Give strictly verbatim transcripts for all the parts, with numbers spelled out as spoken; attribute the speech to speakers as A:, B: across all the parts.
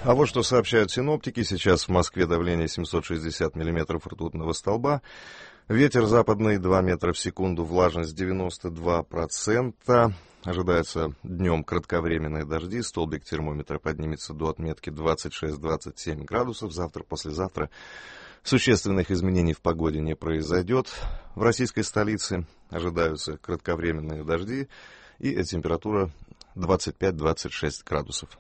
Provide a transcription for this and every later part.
A: А вот что сообщают синоптики. Сейчас в Москве давление семьсот шестьдесят миллиметров ртутного столба. Ветер западный два метра в секунду, влажность девяносто два процента. Ожидается днем кратковременные дожди. Столбик термометра поднимется до отметки двадцать шесть - двадцать семь градусов. Завтра, послезавтра существенных изменений в погоде не произойдет. В российской столице ожидаются кратковременные дожди и температура двадцать пять - двадцать шесть градусов.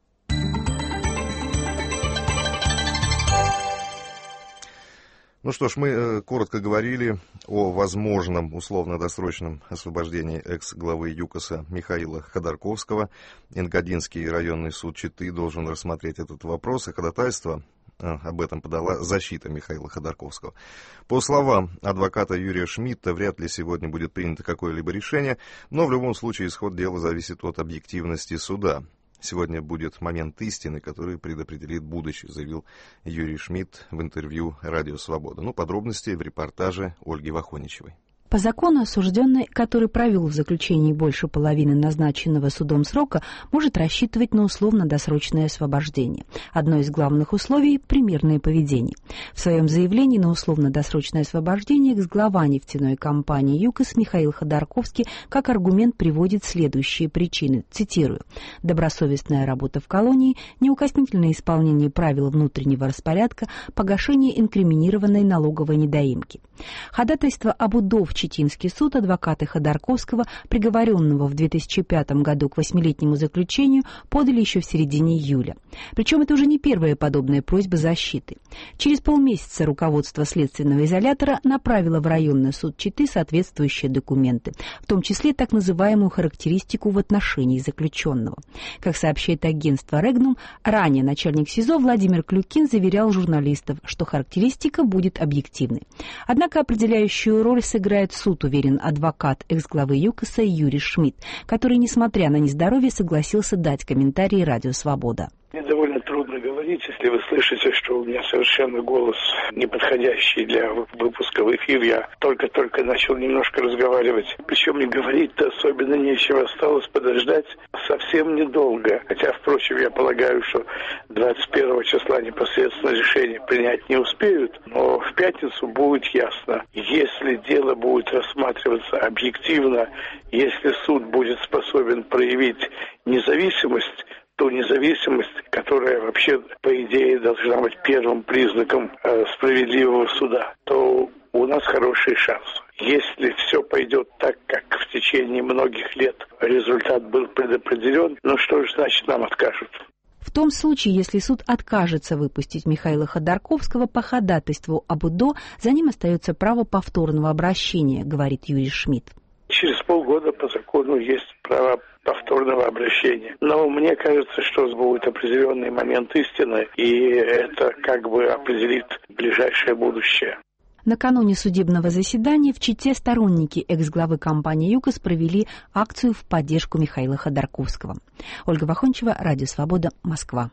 A: Ну что ж, мы э, коротко говорили о возможном условно-досрочном освобождении экс-главы ЮКОСа Михаила Ходорковского. Энгадинский районный суд Читы должен рассмотреть этот вопрос, и ходатайство э, об этом подала защита Михаила Ходорковского. По словам адвоката Юрия Шмидта, вряд ли сегодня будет принято какое-либо решение, но в любом случае исход дела зависит от объективности суда. Сегодня будет момент истины, который предопределит будущее, заявил Юрий Шмидт в интервью «Радио Свобода». Ну, подробности в репортаже Ольги Вахоничевой.
B: По закону осужденный, который провел в заключении больше половины назначенного судом срока, может рассчитывать на условно-досрочное освобождение. Одно из главных условий – примерное поведение. В своем заявлении на условно-досрочное освобождение экс-глава нефтяной компании ЮКОС Михаил Ходорковский как аргумент приводит следующие причины. Цитирую. «Добросовестная работа в колонии, неукоснительное исполнение правил внутреннего распорядка, погашение инкриминированной налоговой недоимки». Ходатайство об УДО в Читинский суд адвокаты Ходорковского, приговоренного в две тысячи пятом году к восьмилетнему заключению, подали еще в середине июля. Причем это уже не первая подобная просьба защиты. Через полмесяца руководство следственного изолятора направило в районный суд Читы соответствующие документы, в том числе так называемую характеристику в отношении заключенного. Как сообщает агентство «Регнум», ранее начальник СИЗО Владимир Клюкин заверял журналистов, что характеристика будет объективной. Однако определяющую роль сыграет суд, уверен адвокат экс-главы ЮКОСа Юрий Шмидт, который, несмотря на нездоровье, согласился дать комментарии «Радио Свобода».
C: Мне довольно трудно говорить, если вы слышите, что у меня совершенно голос неподходящий для выпуска в эфир. Я только-только начал немножко разговаривать. Причем и говорить-то особенно нечего. Осталось подождать совсем недолго. Хотя, впрочем, я полагаю, что двадцать первого числа непосредственно решение принять не успеют. Но в пятницу будет ясно. Если дело будет рассматриваться объективно, если суд будет способен проявить независимость, ту независимость, которая вообще, по идее, должна быть первым признаком э, справедливого суда, то у нас хороший шанс. Если все пойдет так, как в течение многих лет результат был предопределен, ну что же значит нам откажут?
B: В том случае, если суд откажется выпустить Михаила Ходорковского по ходатайству об УДО, за ним остается право повторного обращения, говорит Юрий Шмидт.
C: Через полгода по закону есть право повторного обращения. Но мне кажется, что будет определенный момент истины, и это как бы определит ближайшее будущее.
B: Накануне судебного заседания в Чите сторонники экс-главы компании ЮКОС провели акцию в поддержку Михаила Ходорковского. Ольга Вахончева, Радио Свобода, Москва.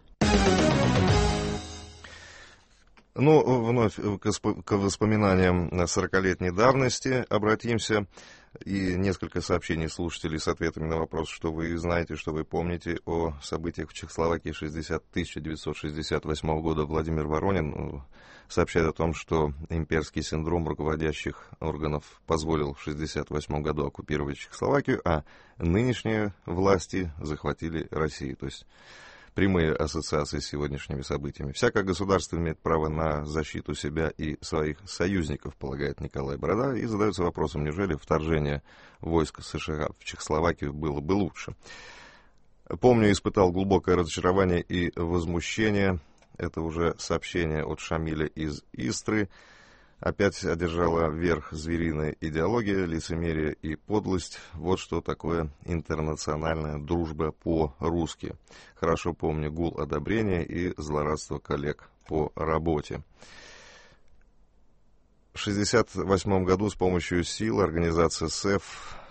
A: Ну, вновь к воспоминаниям сорокалетней давности обратимся. И несколько сообщений слушателей с ответами на вопрос, что вы знаете, что вы помните о событиях в Чехословакии тысяча девятьсот шестьдесят восьмого года. Владимир Воронин сообщает о том, что имперский синдром руководящих органов позволил в шестьдесят восьмом году оккупировать Чехословакию, а нынешние власти захватили Россию. То есть прямые ассоциации с сегодняшними событиями. Всякое государство имеет право на защиту себя и своих союзников, полагает Николай Борода, и задается вопросом, неужели вторжение войск США в Чехословакию было бы лучше. Помню, испытал глубокое разочарование и возмущение. Это уже сообщение от Шамиля из Истры. Опять одержала верх звериная идеология, лицемерие и подлость. Вот что такое интернациональная дружба по-русски. Хорошо помню гул одобрения и злорадство коллег по работе. В шестьдесят восьмом году с помощью сил организация СЭФ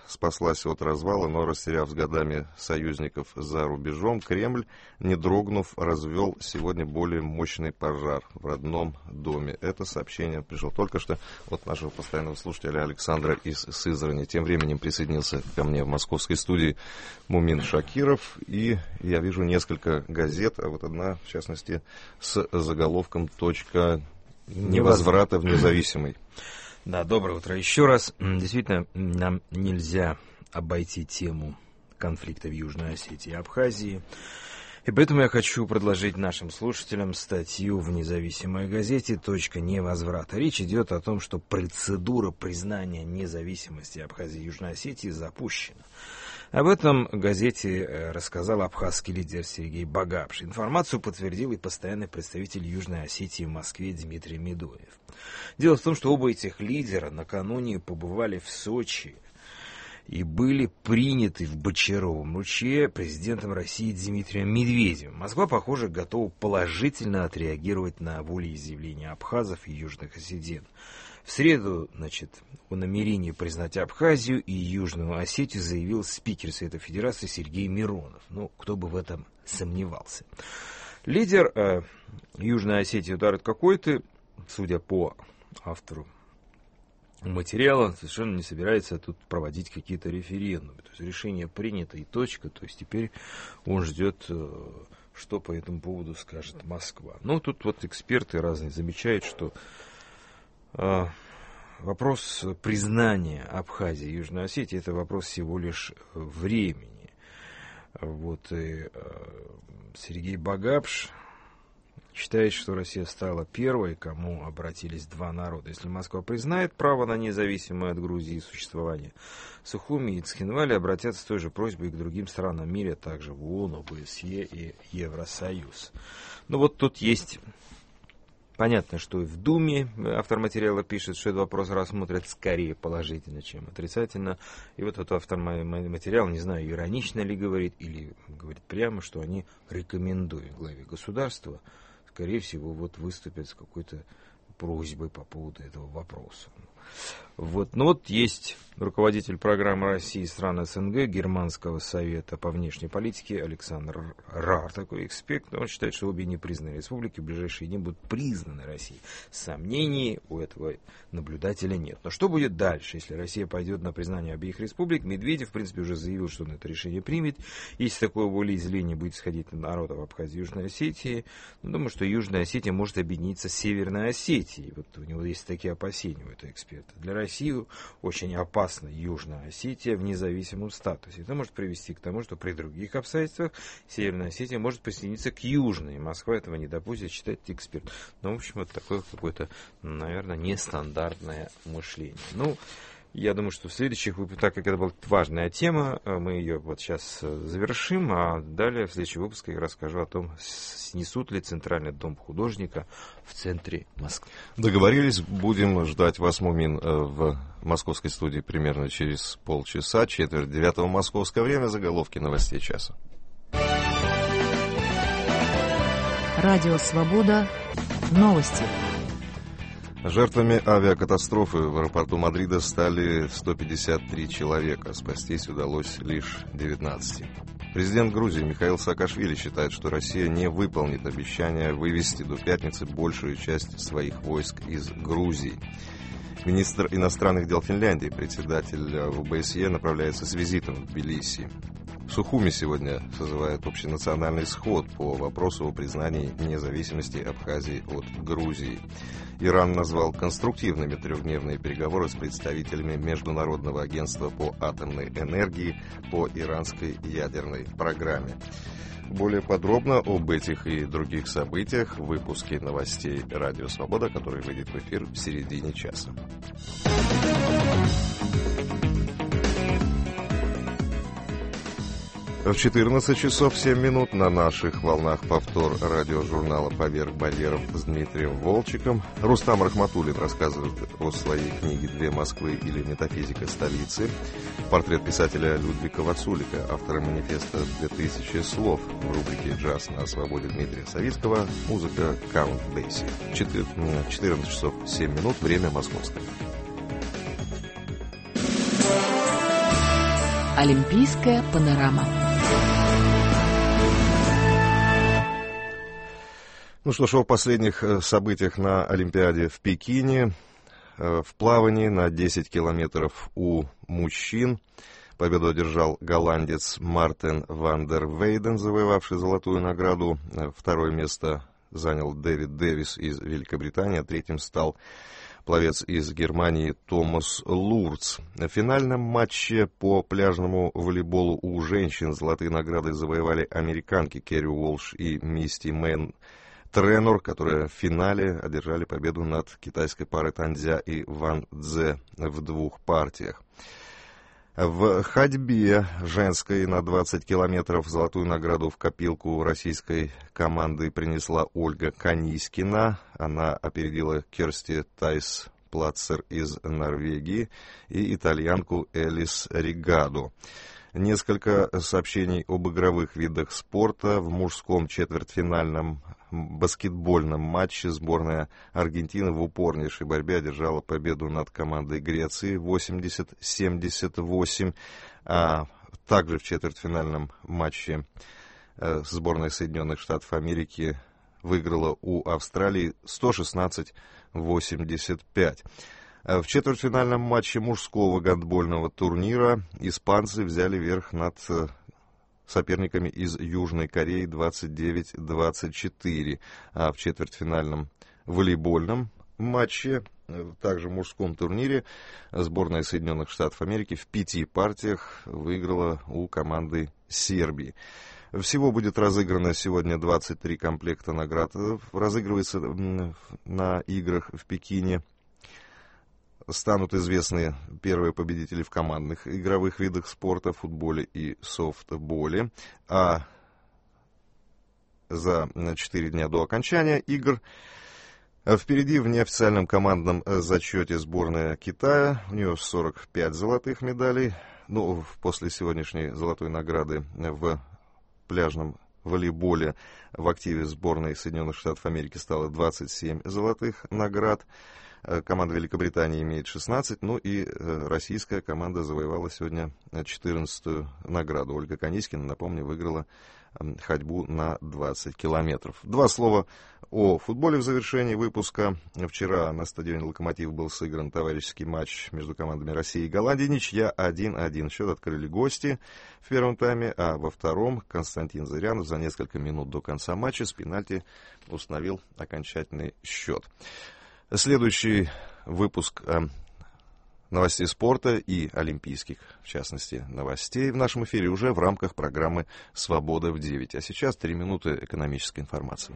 A: спаслась от развала, но, растеряв с годами союзников за рубежом, Кремль, не дрогнув, развел сегодня более мощный пожар в родном доме. Это сообщение пришло только что от нашего постоянного слушателя Александра из Сызрани. Тем временем присоединился ко мне в московской студии Мумин Шакиров, и я вижу несколько газет, а вот одна, в частности, с заголовком «Точка невозврата в независимый».
D: Да, доброе утро еще раз. Действительно, нам нельзя обойти тему конфликта в Южной Осетии и Абхазии. И поэтому я хочу предложить нашим слушателям статью в независимой газете «Точка невозврата». Речь идет о том, что процедура признания независимости Абхазии и Южной Осетии запущена. Об этом газете рассказал абхазский лидер Сергей Багапш. Информацию подтвердил и постоянный представитель Южной Осетии в Москве Дмитрий Медоев. Дело в том, что оба этих лидера накануне побывали в Сочи и были приняты в Бочаровом ручье президентом России Дмитрием Медведевым. Москва, похоже, готова положительно отреагировать на волеизъявление абхазов и южных осетин. В среду, значит, о намерении признать Абхазию и Южную Осетию заявил спикер Совета Федерации Сергей Миронов. Ну, кто бы в этом сомневался. Лидер э, Южной Осетии Дарет Какой-то, судя по автору материала, совершенно не собирается тут проводить какие-то референдумы. То есть решение принято и точка. То есть теперь он ждет, э, что по этому поводу скажет Москва. Ну, тут вот эксперты разные замечают, что вопрос признания Абхазии и Южной Осетии — это вопрос всего лишь времени. Вот и Сергей Багапш считает, что Россия стала первой, к кому обратились два народа. Если Москва признает право на независимое от Грузии существование, Сухуми и Цхинвали обратятся с той же просьбой и к другим странам мира, также в ООН, ОБСЕ и Евросоюз. Ну вот тут есть... Понятно, что и в Думе автор материала пишет, что этот вопрос рассмотрят скорее положительно, чем отрицательно. И вот этот автор материала, не знаю, иронично ли говорит, или говорит прямо, что они рекомендуют главе государства, скорее всего, вот выступят с какой-то просьбой по поводу этого вопроса. Вот. Но вот есть руководитель программы России и стран СНГ Германского совета по внешней политике Александр Рар, такой эксперт. Он считает, что обе непризнанные республики в ближайшие дни будут признаны Россией. Сомнений у этого наблюдателя нет. Но что будет дальше, если Россия пойдет на признание обеих республик? Медведев, в принципе, уже заявил, что он это решение примет. Если такое волеизъявление будет исходить от народов Абхазии и Южной Осетии, ну, думаю, что Южная Осетия может объединиться с Северной Осетией. Вот у него есть такие опасения у этого эксперта. Для России очень опасна Южная Осетия в независимом статусе. Это может привести к тому, что при других обстоятельствах Северная Осетия может присоединиться к Южной. Москва этого не допустит, считает эксперт. Ну, в общем, вот такое какое-то, наверное, нестандартное мышление. Ну, я думаю, что в следующих выпусках, так как это была важная тема, мы ее вот сейчас завершим, а далее в следующих выпусках я расскажу о том, снесут ли Центральный дом художника в центре Москвы.
A: Договорились, будем ждать вас, Мумин, в московской студии примерно через полчаса, четверть девятого московское время, заголовки новостей часа.
B: Радио «Свобода». Новости.
A: Жертвами авиакатастрофы в аэропорту Мадрида стали сто пятьдесят три человека. Спастись удалось лишь девятнадцать. Президент Грузии Михаил Саакашвили считает, что Россия не выполнит обещание вывести до пятницы большую часть своих войск из Грузии. Министр иностранных дел Финляндии, председатель ОБСЕ, направляется с визитом в Тбилиси. Сухуми сегодня созывает общенациональный сход по вопросу о признании независимости Абхазии от Грузии. Иран назвал конструктивными трехдневные переговоры с представителями Международного агентства по атомной энергии по иранской ядерной программе. Более подробно об этих и других событиях в выпуске новостей «Радио Свобода», который выйдет в эфир в середине часа. В четырнадцать часов семь минут на наших волнах повтор радиожурнала «Поверх барьеров» с Дмитрием Волчиком. Рустам Рахматуллин рассказывает о своей книге «Две Москвы» или «Метафизика столицы». Портрет писателя Людвига Вацулика, автора манифеста «Две тысячи слов» в рубрике «Джаз на свободе» Дмитрия Савицкого. Музыка Count Basie. четырнадцать часов семь минут, время московское.
E: Олимпийская панорама.
A: Ну что ж, о последних событиях на Олимпиаде в Пекине. В плавании на десять километров у мужчин победу одержал голландец Мартен ван дер Вейден, завоевавший золотую награду. Второе место занял Дэвид Дэвис из Великобритании, а третьим стал пловец из Германии Томас Лурц. В финальном матче по пляжному волейболу у женщин золотые награды завоевали американки Керри Уолш и Мисти Мэн Тренор, которые в финале одержали победу над китайской парой Тандзя и Ван Цзэ в двух партиях. В ходьбе женской на двадцать километров золотую награду в копилку российской команды принесла Ольга Канискина. Она опередила Керсти Тайс Плацер из Норвегии и итальянку Элис Ригаду. Несколько сообщений об игровых видах спорта. В мужском четвертьфинальном баскетбольном матче сборная Аргентины в упорнейшей борьбе одержала победу над командой Греции восемьдесят семьдесят восемь, а также в четвертьфинальном матче сборная Соединенных Штатов Америки выиграла у Австралии сто шестнадцать восемьдесят пять. В четвертьфинальном матче мужского гандбольного турнира испанцы взяли верх над соперниками из Южной Кореи двадцать девять двадцать четыре. А в четвертьфинальном волейбольном матче, также в мужском турнире, сборная Соединенных Штатов Америки в пяти партиях выиграла у команды Сербии. Всего будет разыграно сегодня двадцать три комплекта наград. Разыгрывается на играх в Пекине. Станут известны первые победители в командных игровых видах спорта, футболе и софтболе. А за четыре дня до окончания игр впереди в неофициальном командном зачете сборная Китая. У нее сорок пять золотых медалей. Ну, после сегодняшней золотой награды в пляжном волейболе в активе сборной Соединенных Штатов Америки стало двадцать семь золотых наград. Команда Великобритании имеет шестнадцать, ну и российская команда завоевала сегодня четырнадцатую награду. Ольга Канискина, напомню, выиграла ходьбу на двадцать километров. Два слова о футболе в завершении выпуска. Вчера на стадионе «Локомотив» был сыгран товарищеский матч между командами России и Голландии. Ничья один один. Счет открыли гости в первом тайме, а во втором Константин Зырянов за несколько минут до конца матча с пенальти установил окончательный счет. Следующий выпуск новостей спорта и олимпийских, в частности, новостей в нашем эфире уже в рамках программы «Свобода в девять». А сейчас три минуты экономической информации.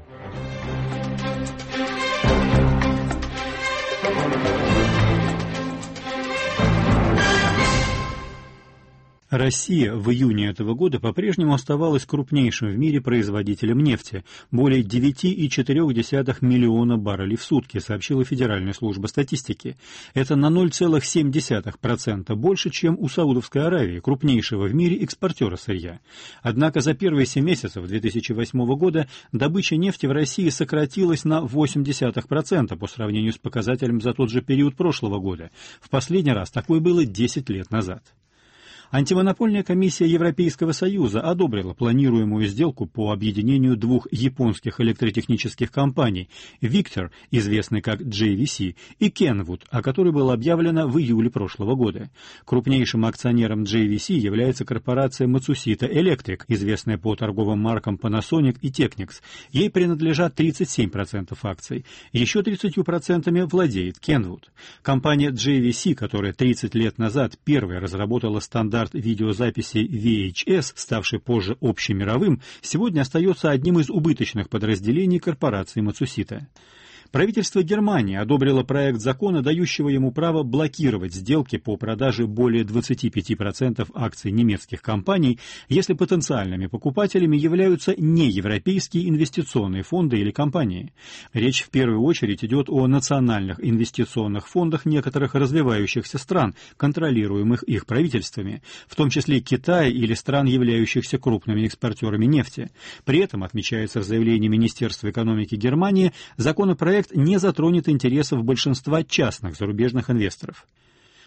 F: Россия в июне этого года по-прежнему оставалась крупнейшим в мире производителем нефти, более девять целых четыре десятых миллиона баррелей в сутки, сообщила Федеральная служба статистики. Это на ноль целых семь десятых процента больше, чем у Саудовской Аравии, крупнейшего в мире экспортера сырья. Однако за первые семь месяцев две тысячи восьмого года добыча нефти в России сократилась на восемь десятых процента по сравнению с показателем за тот же период прошлого года. В последний раз такое было десять лет назад. Антимонопольная комиссия Европейского Союза одобрила планируемую сделку по объединению двух японских электротехнических компаний Victor, известный как джей ви си, и Kenwood, о которой было объявлено в июле прошлого года. Крупнейшим акционером джей ви си является корпорация Matsushita Electric, известная по торговым маркам Panasonic и Technics. Ей принадлежат тридцать семь процентов акций. Еще тридцать процентов владеет Kenwood. Компания джей ви си, которая тридцать лет назад первая разработала стандарт видеозаписи ви эйч эс, ставший позже общемировым, сегодня остается одним из убыточных подразделений корпорации Matsushita. Правительство Германии одобрило проект закона, дающего ему право блокировать сделки по продаже более двадцати пяти процентов акций немецких компаний, если потенциальными покупателями являются неевропейские инвестиционные фонды или компании. Речь в первую очередь идет о национальных инвестиционных фондах некоторых развивающихся стран, контролируемых их правительствами, в том числе Китая или стран, являющихся крупными экспортерами нефти. При этом, отмечается в заявлении Министерства экономики Германии, законопроект не затронет интересов большинства частных зарубежных инвесторов.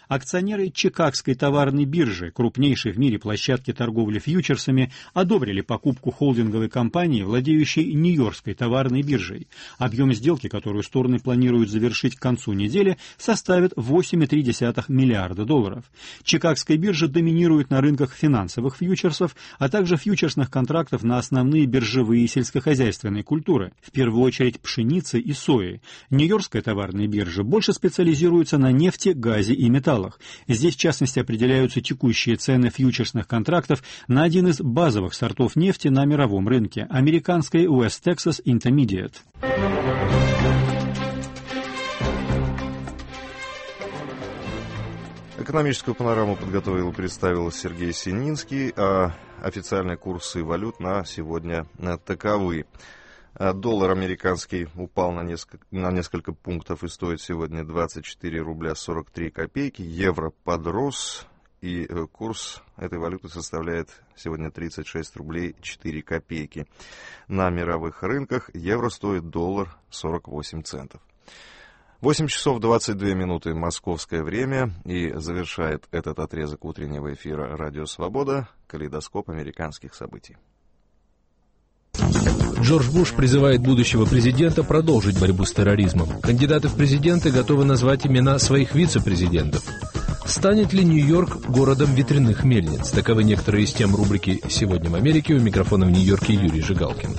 F: Акционеры Чикагской товарной биржи, крупнейшей в мире площадки торговли фьючерсами, одобрили покупку холдинговой компании, владеющей Нью-Йоркской товарной биржей. Объем сделки, которую стороны планируют завершить к концу недели, составит восемь целых три десятых миллиарда долларов. Чикагская биржа доминирует на рынках финансовых фьючерсов, а также фьючерсных контрактов на основные биржевые и сельскохозяйственные культуры, в первую очередь пшеницы и сои. Нью-Йоркская товарная биржа больше специализируется на нефти, газе и металлах. Здесь, в частности, определяются текущие цены фьючерсных контрактов на один из базовых сортов нефти на мировом рынке – американской West Texas Intermediate.
A: Экономическую панораму подготовил и представил Сергей Сининский, а официальные курсы валют на сегодня таковы. Доллар американский упал на несколько, на несколько пунктов и стоит сегодня двадцать четыре рубля сорок три копейки. Евро подрос, и курс этой валюты составляет сегодня тридцать шесть рублей четыре копейки. На мировых рынках евро стоит доллар сорок восемь центов. восемь часов двадцать две минуты московское время, и завершает этот отрезок утреннего эфира «Радио Свобода» калейдоскоп американских событий.
G: Джордж Буш призывает будущего президента продолжить борьбу с терроризмом. Кандидаты в президенты готовы назвать имена своих вице-президентов. Станет ли Нью-Йорк городом ветряных мельниц? Таковы некоторые из тем рубрики «Сегодня в Америке». У микрофона в Нью-Йорке Юрий Жигалкин.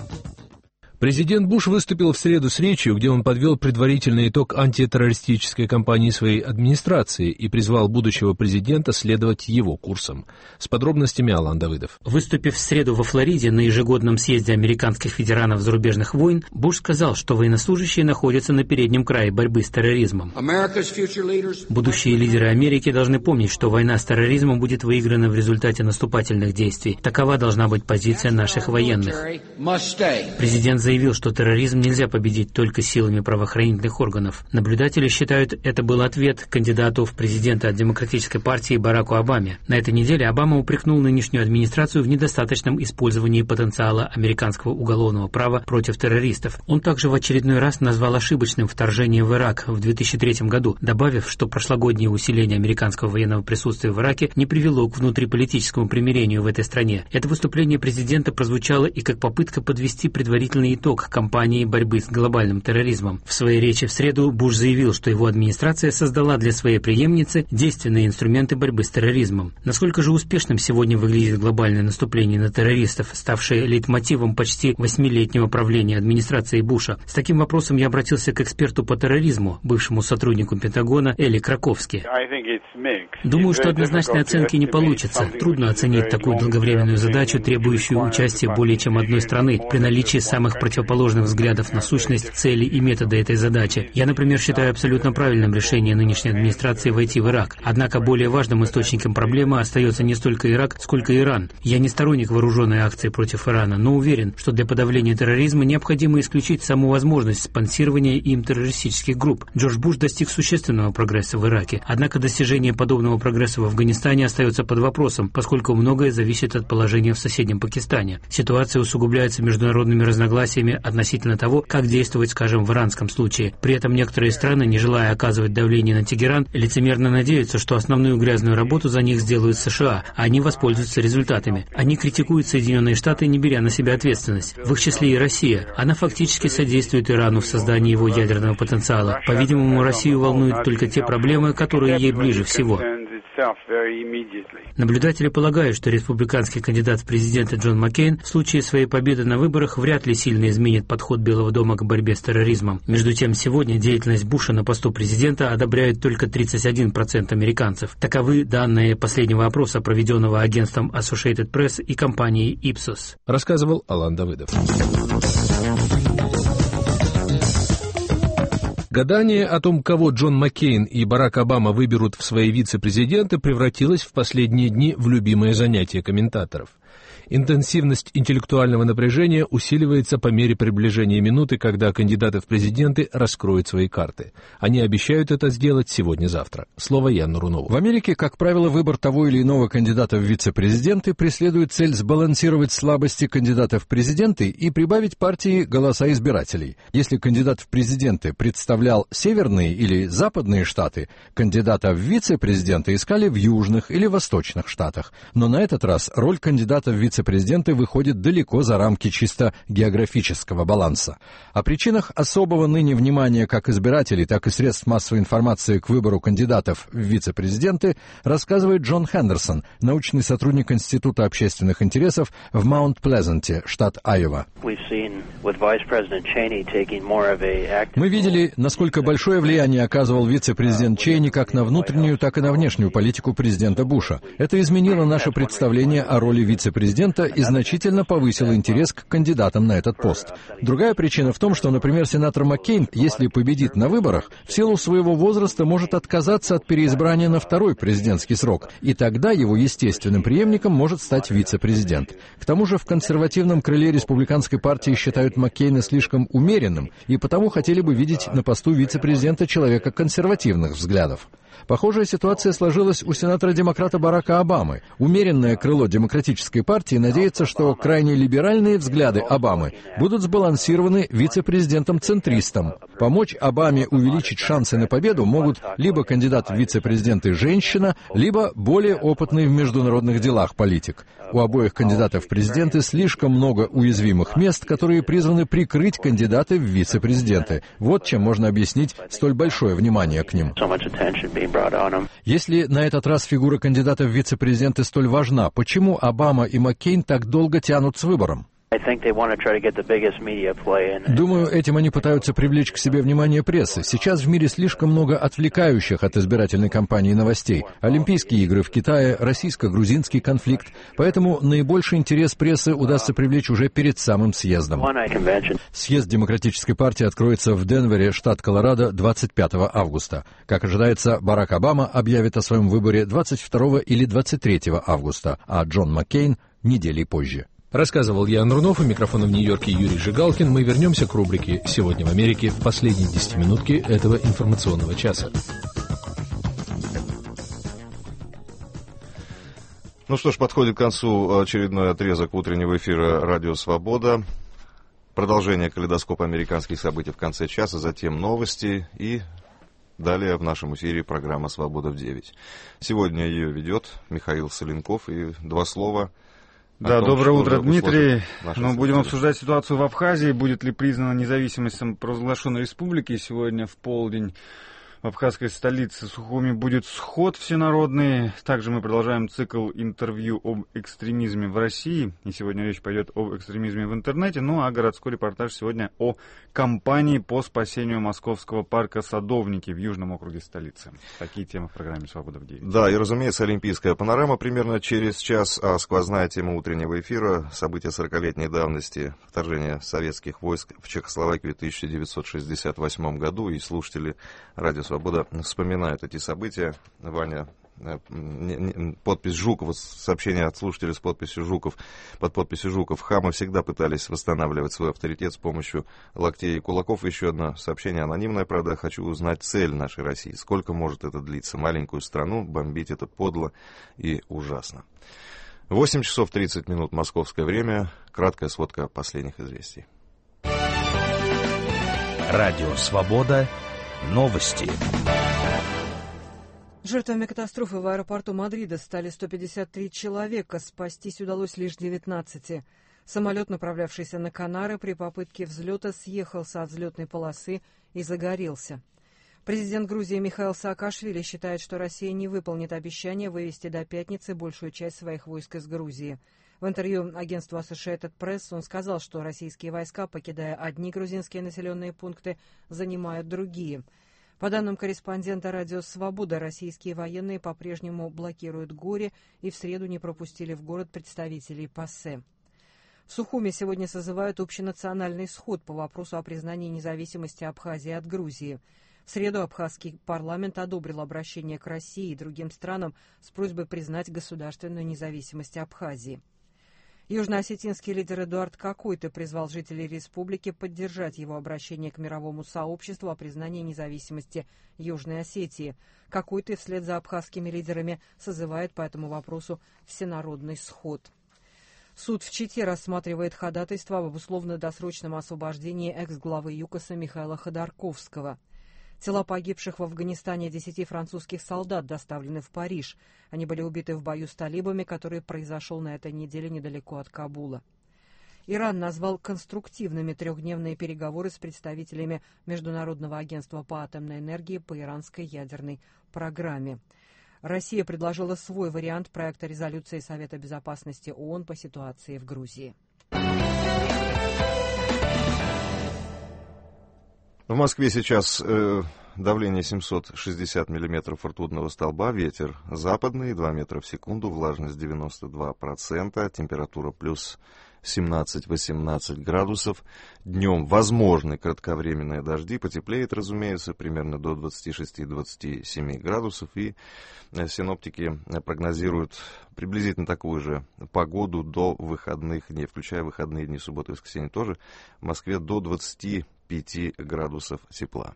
G: Президент Буш выступил в среду с речью, где он подвел предварительный итог антитеррористической кампании своей администрации и призвал будущего президента следовать его курсам. С подробностями Алан Давыдов.
H: Выступив в среду во Флориде на ежегодном съезде американских ветеранов зарубежных войн, Буш сказал, что военнослужащие находятся на переднем крае борьбы с терроризмом. Будущие лидеры Америки должны помнить, что война с терроризмом будет выиграна в результате наступательных действий. Такова должна быть позиция наших военных. Президент заявил, что терроризм нельзя победить только силами правоохранительных органов. Наблюдатели считают, это был ответ кандидату в президенты от Демократической партии Бараку Обаме. На этой неделе Обама упрекнул нынешнюю администрацию в недостаточном использовании потенциала американского уголовного права против террористов. Он также в очередной раз назвал ошибочным вторжение в Ирак в две тысячи третьем году, добавив, что прошлогоднее усиление американского военного присутствия в Ираке не привело к внутриполитическому примирению в этой стране. Это выступление президента прозвучало и как попытка подвести предварительный итог кампании борьбы с глобальным терроризмом. В своей речи в среду Буш заявил, что его администрация создала для своей преемницы действенные инструменты борьбы с терроризмом. Насколько же успешным сегодня выглядит глобальное наступление на террористов, ставшее лейтмотивом почти восьмилетнего правления администрации Буша? С таким вопросом я обратился к эксперту по терроризму, бывшему сотруднику Пентагона Эли Краковски. Думаю, что однозначной оценки не получится. Трудно оценить такую долговременную задачу, требующую участия более чем одной страны, при наличии самых противоположных взглядов на сущность, цели и методы этой задачи. Я, например, считаю абсолютно правильным решение нынешней администрации войти в Ирак. Однако более важным источником проблемы остается не столько Ирак, сколько Иран. Я не сторонник вооруженной акции против Ирана, но уверен, что для подавления терроризма необходимо исключить саму возможность спонсирования им террористических групп. Джордж Буш достиг существенного прогресса в Ираке. Однако достижение подобного прогресса в Афганистане остается под вопросом, поскольку многое зависит от положения в соседнем Пакистане. Ситуация усугубляется международными разногласиями относительно того, как действовать, скажем, в иранском случае. При этом некоторые страны, не желая оказывать давление на Тегеран, лицемерно надеются, что основную грязную работу за них сделают США, а они воспользуются результатами. Они критикуют Соединенные Штаты, не беря на себя ответственность. В их числе и Россия. Она фактически содействует Ирану в создании его ядерного потенциала. По-видимому, Россию волнуют только те проблемы, которые ей ближе всего. Наблюдатели полагают, что республиканский кандидат в президенты Джон Маккейн в случае своей победы на выборах вряд ли сильно изменит подход Белого дома к борьбе с терроризмом. Между тем, сегодня деятельность Буша на посту президента одобряет только тридцать один процент американцев. Таковы данные последнего опроса, проведенного агентством Associated Press и компанией Ipsos.
G: Рассказывал Алан Давыдов. Гадание о том, кого Джон Маккейн и Барак Обама выберут в свои вице-президенты, превратилось в последние дни в любимое занятие комментаторов. Интенсивность интеллектуального напряжения усиливается по мере приближения минуты, когда кандидаты в президенты раскроют свои карты. Они обещают это сделать сегодня-завтра. Слово Яну Рунову.
I: В Америке, как правило, выбор того или иного кандидата в вице-президенты преследует цель сбалансировать слабости кандидата в президенты и прибавить партии голоса избирателей. Если кандидат в президенты представлял северные или западные штаты, кандидата в вице-президенты искали в южных или восточных штатах. Но на этот раз роль кандидата в вице-президенты выходит далеко за рамки чисто географического баланса. О причинах особого ныне внимания как избирателей, так и средств массовой информации к выбору кандидатов в вице-президенты рассказывает Джон Хендерсон, научный сотрудник Института общественных интересов в Маунт-Плезанте, штат Айова. Мы видели, насколько большое влияние оказывал вице-президент Чейни как на внутреннюю, так и на внешнюю политику президента Буша. Это изменило наше представление о роли вице-президента и значительно повысило интерес к кандидатам на этот пост. Другая причина в том, что, например, сенатор Маккейн, если победит на выборах, в силу своего возраста может отказаться от переизбрания на второй президентский срок, и тогда его естественным преемником может стать вице-президент. К тому же в консервативном крыле республиканской партии считают Маккейна слишком умеренным и потому хотели бы видеть на посту вице-президента человека консервативных взглядов. Похожая ситуация сложилась у сенатора-демократа Барака Обамы. Умеренное крыло демократической партии надеется, что крайне либеральные взгляды Обамы будут сбалансированы вице-президентом-центристом. Помочь Обаме увеличить шансы на победу могут либо кандидат в вице-президенты женщина, либо более опытный в международных делах политик. У обоих кандидатов в президенты слишком много уязвимых мест, которые призваны прикрыть кандидаты в вице-президенты. Вот чем можно объяснить столь большое внимание к ним. Если на этот раз фигура кандидата в вице-президенты столь важна, почему Обама и Маккейн так долго тянут с выбором? Думаю, этим они пытаются привлечь к себе внимание прессы. Сейчас в мире слишком много отвлекающих от избирательной кампании новостей. Олимпийские игры в Китае, российско-грузинский конфликт. Поэтому наибольший интерес прессы удастся привлечь уже перед самым съездом. Съезд Демократической партии откроется в Денвере, штат Колорадо, двадцать пятого августа. Как ожидается, Барак Обама объявит о своем выборе двадцать второго или двадцать третьего августа, а Джон Маккейн — неделей позже.
G: Рассказывал Ян Рунов, у микрофона в Нью-Йорке Юрий Жигалкин. Мы вернемся к рубрике «Сегодня в Америке» в последней десятиминутке этого информационного часа.
A: Ну что ж, подходит к концу очередной отрезок утреннего эфира «Радио Свобода». Продолжение калейдоскопа американских событий в конце часа, затем новости и далее в нашем эфире программа «Свобода в девять». Сегодня ее ведет Михаил Соленков, и два слова...
J: Да,
A: том,
J: доброе утро, Дмитрий.
A: Ну,
J: будем обсуждать ситуацию в Абхазии. Будет ли признана независимость самопровозглашенной республики? Сегодня в полдень в абхазской столице Сухуми будет сход всенародный. Также мы продолжаем цикл интервью об экстремизме в России. И сегодня речь пойдет об экстремизме в интернете. Ну а городской репортаж сегодня о кампании по спасению московского парка «Садовники» в Южном округе столицы. Такие темы в программе «Свобода в девять».
A: Да, и, разумеется, олимпийская панорама примерно через час, а сквозная тема утреннего эфира — события сорокалетней давности, вторжение советских войск в Чехословакию в тысяча девятьсот шестьдесят восьмом году, и слушатели «Радио Свобода» вспоминают эти события. Ваня, подпись Жукова, сообщение от слушателей с подписью Жуков, под подписью Жуков: хамы всегда пытались восстанавливать свой авторитет с помощью локтей и кулаков. Еще одно сообщение анонимное, правда. Хочу узнать цель нашей России. Сколько может это длиться? Маленькую страну бомбить — это подло и ужасно. восемь часов тридцать минут московское время. Краткая сводка последних известий.
K: Радио Свобода. Новости.
L: Жертвами катастрофы в аэропорту Мадрида стали сто пятьдесят три человека, спастись удалось лишь девятнадцати. Самолет, направлявшийся на Канары, при попытке взлета съехал со взлетной полосы и загорелся. Президент Грузии Михаил Саакашвили считает, что Россия не выполнит обещание вывести до пятницы большую часть своих войск из Грузии. В интервью агентству Associated Press он сказал, что российские войска, покидая одни грузинские населенные пункты, занимают другие. По данным корреспондента «Радио Свобода», российские военные по-прежнему блокируют Гори и в среду не пропустили в город представителей ПАСЕ. В Сухуми сегодня созывают общенациональный сход по вопросу о признании независимости Абхазии от Грузии. В среду абхазский парламент одобрил обращение к России и другим странам с просьбой признать государственную независимость Абхазии. Южноосетинский лидер Эдуард Какуйты призвал жителей республики поддержать его обращение к мировому сообществу о признании независимости Южной Осетии. Какуйты вслед за абхазскими лидерами созывает по этому вопросу всенародный сход. Суд в Чите рассматривает ходатайство об условно-досрочном освобождении экс-главы ЮКОСа Михаила Ходорковского. Тела погибших в Афганистане десяти французских солдат доставлены в Париж. Они были убиты в бою с талибами, который произошел на этой неделе недалеко от Кабула. Иран назвал конструктивными трехдневные переговоры с представителями Международного агентства по атомной энергии по иранской ядерной программе. Россия предложила свой вариант проекта резолюции Совета безопасности ООН по ситуации в Грузии.
A: В Москве сейчас э, давление семьсот шестьдесят миллиметров ртутного столба, ветер западный, два метра в секунду, влажность девяносто два процента, температура плюс семнадцать-восемнадцать градусов. Днем возможны кратковременные дожди, потеплеет, разумеется, примерно до двадцати шести — двадцати семи градусов. И синоптики прогнозируют приблизительно такую же погоду до выходных дней, включая выходные дни, субботу и воскресенье тоже. В Москве до двадцати пяти градусов тепла.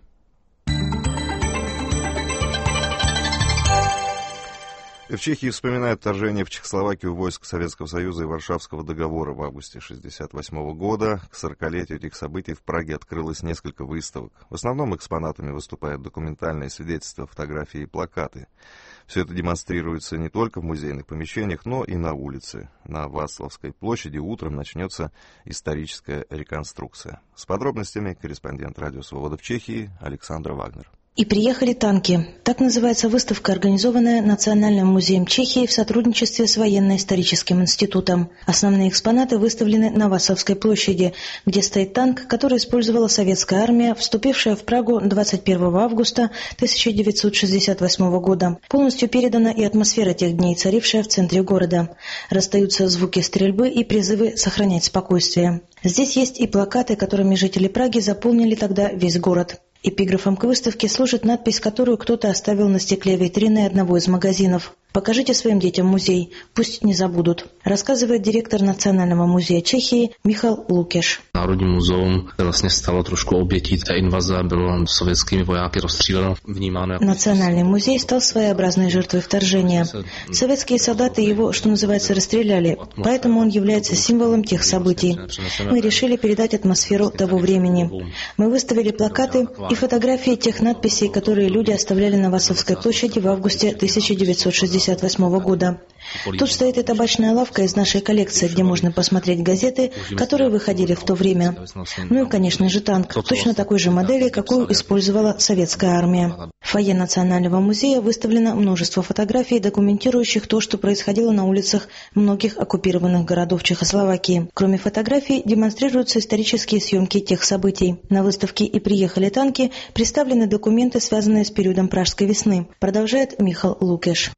A: В Чехии вспоминают вторжение в Чехословакию войск Советского Союза и Варшавского договора в августе тысяча девятьсот шестьдесят восьмого года. К сорокалетию этих событий в Праге открылось несколько выставок. В основном экспонатами выступают документальные свидетельства, фотографии и плакаты. Все это демонстрируется не только в музейных помещениях, но и на улице. На Вацлавской площади утром начнется историческая реконструкция. С подробностями корреспондент Радио Свобода в Чехии Александра Вагнер.
M: И приехали танки. Так называется выставка, организованная Национальным музеем Чехии в сотрудничестве с военно-историческим институтом. Основные экспонаты выставлены на Вацлавской площади, где стоит танк, который использовала советская армия, вступившая в Прагу двадцать первого августа тысяча девятьсот шестьдесят восьмого года. Полностью передана и атмосфера тех дней, царившая в центре города. Расстаются звуки стрельбы и призывы сохранять спокойствие. Здесь есть и плакаты, которыми жители Праги заполнили тогда весь город. Эпиграфом к выставке служит надпись, которую кто-то оставил на стекле витрины одного из магазинов. «Покажите своим детям музей, пусть не забудут», рассказывает директор Национального музея Чехии Michal Lukeš.
N: Národní muzeum vlastně stalo trošku obětí té invaze, bylo sovětskými vojáky rozstříleno, vnímáno.
M: Национальный музей стал своеобразной жертвой вторжения. Советские солдаты его, что называется, расстреляли, поэтому он является символом тех событий. Мы решили передать атмосферу того времени. Мы выставили плакаты и фотографии тех надписей, которые люди оставляли на Вацлавской площади в августе тысяча девятьсот шестьдесят восьмого года. Тут стоит и табачная лавка из нашей коллекции, где можно посмотреть газеты, которые выходили в то время. Ну и, конечно же, танк, точно такой же модели, какую использовала советская армия. В фойе Национального музея выставлено множество фотографий, документирующих то, что происходило на улицах многих оккупированных городов Чехословакии. Кроме фотографий, демонстрируются исторические съемки тех событий. На выставке «И приехали танки» представлены документы, связанные с периодом Пражской весны, продолжает Michal Lukeš.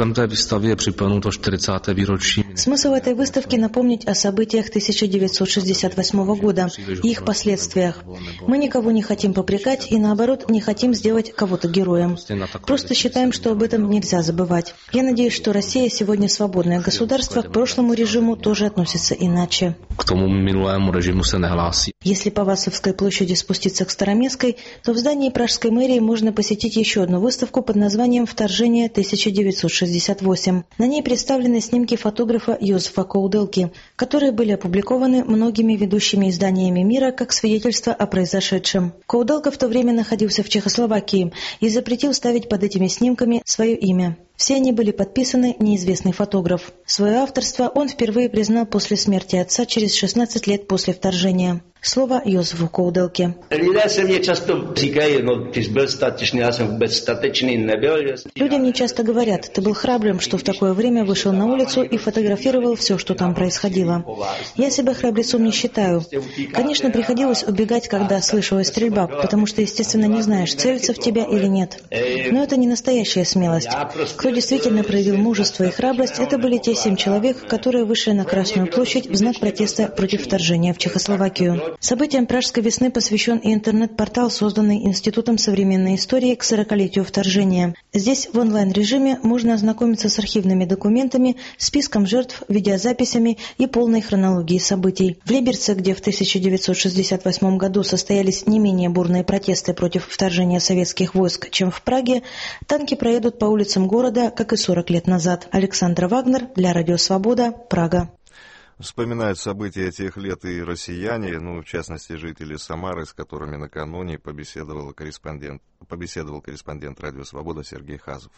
M: Смысл этой выставки — напомнить о событиях тысяча девятьсот шестьдесят восьмого года и их последствиях. Мы никого не хотим попрекать и, наоборот, не хотим сделать кого-то героем. Просто считаем, что об этом нельзя забывать. Я надеюсь, что Россия сегодня свободное государство, к прошлому режиму тоже относится иначе. Если по Вацлавской площади спуститься к Староместской, то в здании Пражской мэрии можно посетить еще одну выставку под названием «Вторжение тысяча девятьсот шестьдесят восемь». На ней представлены снимки фотографа Йозефа Кауделки, которые были опубликованы многими ведущими изданиями мира как свидетельство о произошедшем. Кауделка в то время находился в Чехословакии и запретил ставить под этими снимками свое имя. Все они были подписаны «Неизвестный фотограф». Свое авторство он впервые признал после смерти отца через шестнадцать лет после вторжения. Слово Йозефу Кауделке. Людям мне часто говорят: ты был храбрым, что в такое время вышел на улицу и фотографировал все, что там происходило. Я себя храбрецом не считаю. Конечно, приходилось убегать, когда слышалась стрельба, потому что, естественно, не знаешь, целится в тебя или нет. Но это не настоящая смелость. Кто действительно проявил мужество и храбрость, это были те семь человек, которые вышли на Красную площадь в знак протеста против вторжения в Чехословакию. Событиям Пражской весны посвящен и интернет-портал, созданный Институтом современной истории к сорокалетию вторжения. Здесь в онлайн-режиме можно ознакомиться с архивными документами, списком жертв, видеозаписями и полной хронологией событий. В Либерце, где в тысяча девятьсот шестьдесят восьмом году состоялись не менее бурные протесты против вторжения советских войск, чем в Праге, танки проедут по улицам города, как и сорок лет назад. Александра Вагнер для Радио Свобода, Прага.
A: Вспоминают события тех лет и россияне, ну, в частности, жители Самары, с которыми накануне побеседовал корреспондент, побеседовал корреспондент Радио Свобода Сергей Хазов.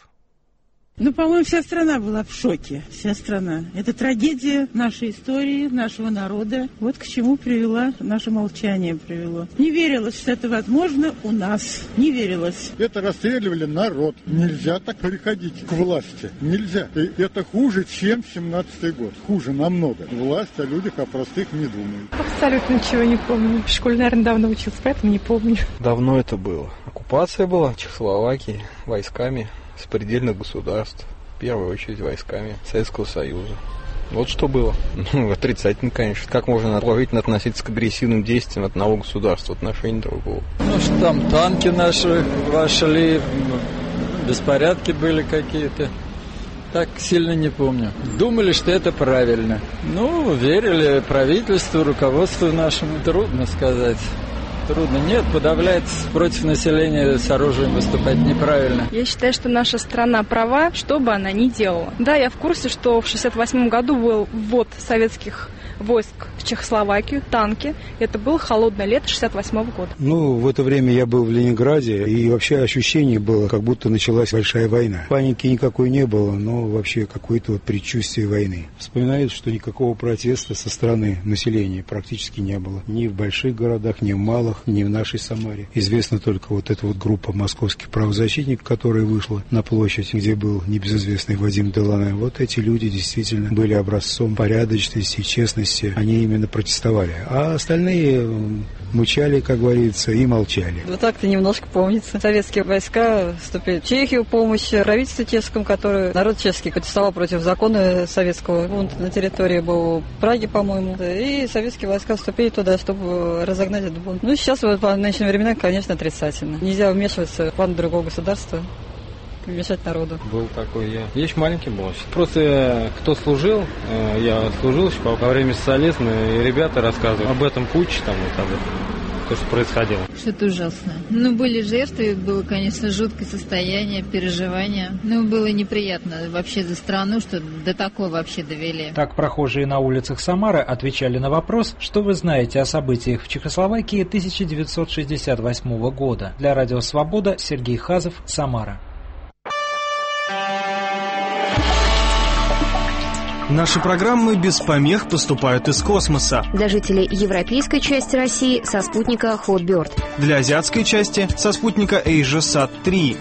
O: Ну, по-моему, вся страна была в шоке. Вся страна. Это трагедия нашей истории, нашего народа. Вот к чему привело наше молчание привело. Не верилось, что это возможно у нас. Не верилось.
P: Это расстреливали народ. Нельзя так приходить к власти. Нельзя. И это хуже, чем семнадцатый год. Хуже намного. Власть о людях, о простых не думает.
Q: Абсолютно ничего не помню. В школе, наверное, давно учился, поэтому не помню.
R: Давно это было. Оккупация была Чехословакии войсками сопредельных государств, в первую очередь войсками Советского Союза. Вот что было. Ну, отрицательно, конечно. Как можно положительно относиться к агрессивным действиям одного государства в отношении другого?
S: Ну, что там танки наши вошли, беспорядки были какие-то. Так сильно не помню. Думали, что это правильно. Ну, верили правительству, руководству нашему. Трудно сказать. Трудно. Нет, подавлять против населения с оружием выступать неправильно.
Q: Я считаю, что наша страна права, что бы она ни делала. Да, я в курсе, что в шестьдесят восьмом году был ввод советских войск в Чехословакию, танки. Это было холодное лето шестьдесят восьмого года.
T: Ну, в это время я был в Ленинграде, и вообще ощущение было, как будто началась большая война. Паники никакой не было, но вообще какое-то вот предчувствие войны. Вспоминают, что никакого протеста со стороны населения практически не было. Ни в больших городах, ни в малых, ни в нашей Самаре. Известна только вот эта вот группа московских правозащитников, которая вышла на площадь, где был небезызвестный Вадим Делане. Вот эти люди действительно были образцом порядочности, честности. Они именно протестовали. А остальные мычали, как говорится, и молчали.
U: Вот так-то немножко помнится. Советские войска вступили в Чехию, помощь правительству чешскому, который народ чешский протестовал против закона советского. Он на территории был Праги, по-моему. И советские войска вступили туда, чтобы разогнать этот бунт. Ну, сейчас вот, по нынешним временам, конечно, отрицательно. Нельзя вмешиваться в план другого государства, мешать народу.
R: Был такой я. Я еще маленький был. Просто кто служил, я служил еще во время социализма, и ребята рассказывали об этом путче, там, вот об этом, то, что происходило.
V: Что-то ужасное. Ну, были жертвы, было, конечно, жуткое состояние, переживания. Ну, было неприятно вообще за страну, что до такого вообще довели.
W: Так прохожие на улицах Самары отвечали на вопрос, что вы знаете о событиях в Чехословакии тысяча девятьсот шестьдесят восьмого года. Для Радио Свобода Сергей Хазов, Самара.
X: Наши программы без помех поступают из космоса.
Y: Для жителей европейской части России со спутника Hotbird.
X: Для азиатской части со спутника AsiaSat три.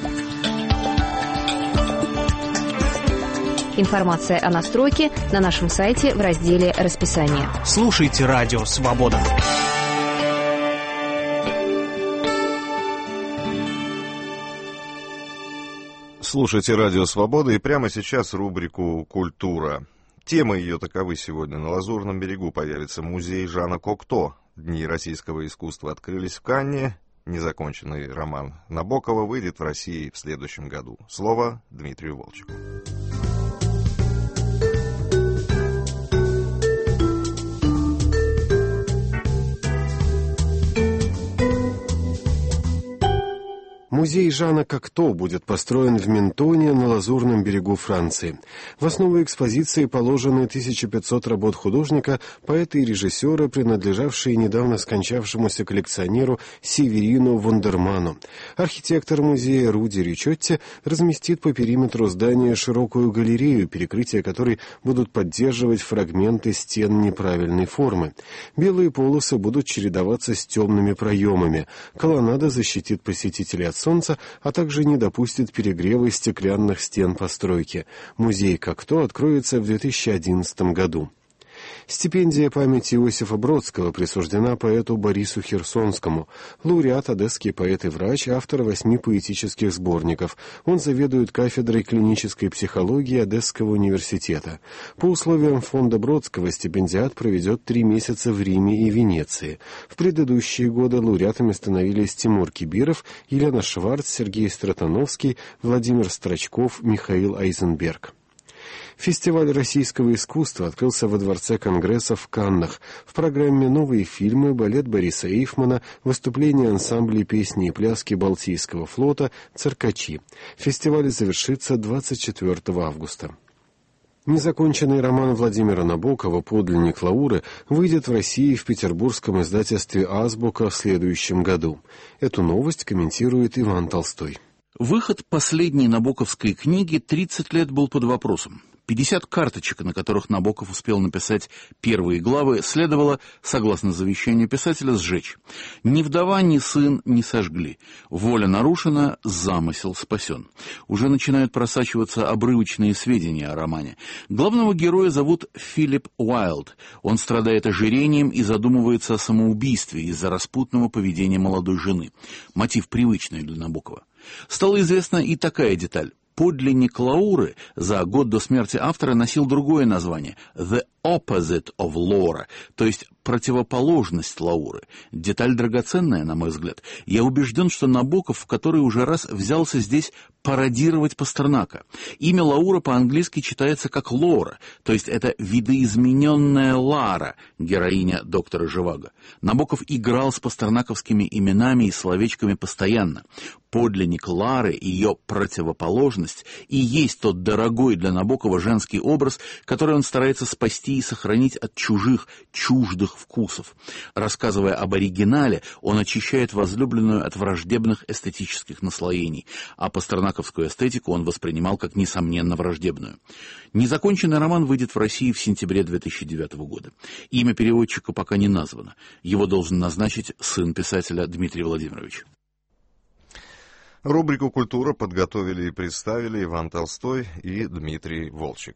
Y: Информация о настройке на нашем сайте в разделе «Расписание».
X: Слушайте Радио Свобода.
A: Слушайте Радио Свобода, и прямо сейчас рубрику «Культура». Темы ее таковы сегодня. На Лазурном берегу появится музей Жана Кокто. Дни российского искусства открылись в Канне. Незаконченный роман Набокова выйдет в России в следующем году. Слово Дмитрию Волчеку.
Z: Музей Жана Кокто будет построен в Ментоне на Лазурном берегу Франции. В основу экспозиции положены тысяча пятьсот работ художника, поэта и режиссера, принадлежавшие недавно скончавшемуся коллекционеру Северину Вондерману. Архитектор музея Руди Ричотти разместит по периметру здания широкую галерею, перекрытия которой будут поддерживать фрагменты стен неправильной формы. Белые полосы будут чередоваться с темными проемами. Колоннада защитит посетителей от солнца, а также не допустит перегрева стеклянных стен постройки. Музей Кокто откроется в две тысячи одиннадцатом году. Стипендия памяти Иосифа Бродского присуждена поэту Борису Херсонскому. Лауреат — одесский поэт и врач, автор восьми поэтических сборников. Он заведует кафедрой клинической психологии Одесского университета. По условиям фонда Бродского стипендиат проведет три месяца в Риме и Венеции. В предыдущие годы лауреатами становились Тимур Кибиров, Елена Шварц, Сергей Стратановский, Владимир Строчков, Михаил Айзенберг. Фестиваль российского искусства открылся во Дворце конгрессов в Каннах. В программе новые фильмы, балет Бориса Эйфмана, выступления ансамблей песни и пляски Балтийского флота, циркачи. Фестиваль завершится двадцать четвёртого августа. Незаконченный роман Владимира Набокова «Подлинник Лауры» выйдет в России в петербургском издательстве «Азбука» в следующем году. Эту новость комментирует Иван Толстой.
B: Выход последней набоковской книги тридцать лет был под вопросом. пятьдесят карточек, на которых Набоков успел написать первые главы, следовало, согласно завещанию писателя, сжечь. Ни вдова, ни сын не сожгли. Воля нарушена, замысел спасен. Уже начинают просачиваться обрывочные сведения о романе. Главного героя зовут Филипп Уайлд. Он страдает ожирением и задумывается о самоубийстве из-за распутного поведения молодой жены. Мотив привычный для Набокова. Стала известна и такая деталь. Подлинник Лауры за год до смерти автора носил другое название — «The Opposite of Laura», то есть противоположность Лауры. Деталь драгоценная, на мой взгляд. Я убежден, что Набоков в который уже раз взялся здесь пародировать Пастернака. Имя Лаура по-английски читается как Лора, то есть это видоизмененная Лара, героиня доктора Живаго. Набоков играл с пастернаковскими именами и словечками постоянно. Подлинник Лары и ее противоположность и есть тот дорогой для Набокова женский образ, который он старается спасти и сохранить от чужих, чуждых вкусов. Рассказывая об оригинале, он очищает возлюбленную от враждебных эстетических наслоений, а пастернаковскую эстетику он воспринимал как несомненно враждебную. Незаконченный роман выйдет в России в сентябре две тысячи девятого года. Имя переводчика пока не названо. Его должен назначить сын писателя Дмитрий Владимирович.
A: Рубрику «Культура» подготовили и представили Иван Толстой и Дмитрий Волчек.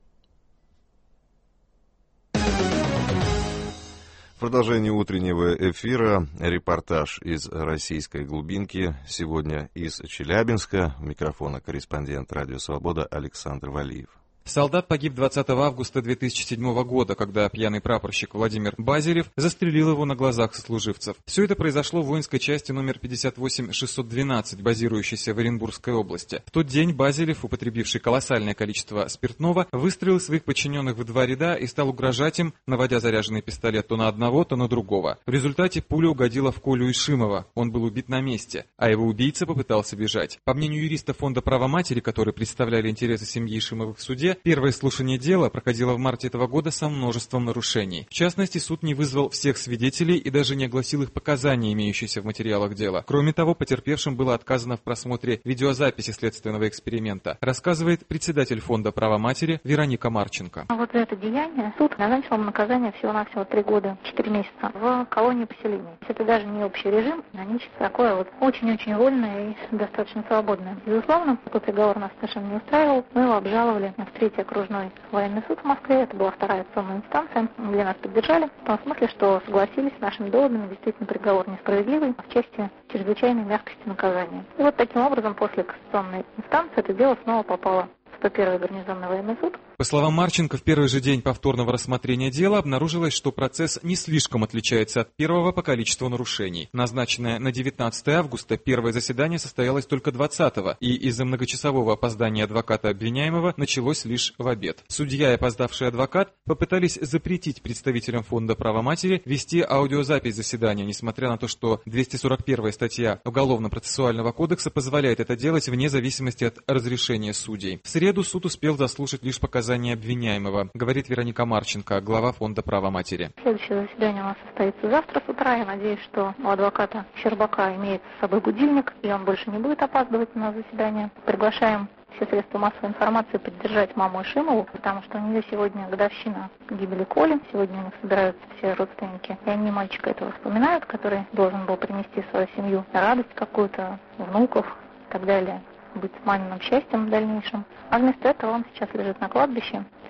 A: В продолжении утреннего эфира репортаж из российской глубинки, сегодня из Челябинска. У микрофона корреспондент «Радио Свобода» Александр Валиев.
C: Солдат погиб двадцатого августа две тысячи седьмого года, когда пьяный прапорщик Владимир Базелев застрелил его на глазах сослуживцев. Все это произошло в воинской части номер пятьдесят восемь шестьсот двенадцать, базирующейся в Оренбургской области. В тот день Базелев, употребивший колоссальное количество спиртного, выстрелил своих подчиненных в два ряда и стал угрожать им, наводя заряженный пистолет то на одного, то на другого. В результате пуля угодила в Колю Ишимова. Он был убит на месте, а его убийца попытался бежать. По мнению юриста Фонда права матери, которые представляли интересы семьи Ишимовых в суде, первое слушание дела проходило в марте этого года со множеством нарушений. В частности, суд не вызвал всех свидетелей и даже не огласил их показания, имеющиеся в материалах дела. Кроме того, потерпевшим было отказано в просмотре видеозаписи следственного эксперимента, рассказывает председатель Фонда права матери Вероника Марченко.
D: Вот за это деяние суд назначил ему наказание всего-навсего три года, четыре месяца в колонии поселения. Это даже не общий режим, а нечто такое вот очень-очень вольное и достаточно свободное. Безусловно, такой приговор нас совершенно не устраивал. Мы его обжаловали в третий окружной военный суд в Москве. Это была вторая сонная инстанция, где нас поддержали. В том смысле, что согласились с нашими доводами. Действительно, приговор несправедливый в части чрезвычайной мягкости наказания. И вот таким образом, после кассационной инстанции, это дело снова попало в сто первый гарнизонный военный суд.
C: По словам Марченко, в первый же день повторного рассмотрения дела обнаружилось, что процесс не слишком отличается от первого по количеству нарушений. Назначенное на девятнадцатое августа, первое заседание состоялось только двадцатого, и из-за многочасового опоздания адвоката обвиняемого началось лишь в обед. Судья и опоздавший адвокат попытались запретить представителям Фонда права матери вести аудиозапись заседания, несмотря на то, что двести сорок первая статья Уголовно-процессуального кодекса позволяет это делать вне зависимости от разрешения судей. В среду суд успел заслушать лишь показания обвиняемого, говорит Вероника Марченко, глава Фонда права матери.
D: Следующее заседание у нас состоится завтра с утра. Я надеюсь, что у адвоката Щербака имеется с собой будильник, и он больше не будет опаздывать на заседание. Приглашаем все средства массовой информации поддержать маму Ишимову, потому что у нее сегодня годовщина гибели Коли. Сегодня у них собираются все родственники, и они мальчика этого вспоминают, который должен был принести в свою семью радость какую-то, внуков и так далее, быть маминым счастьем в дальнейшем. А вместо этого он сейчас лежит на кладбище,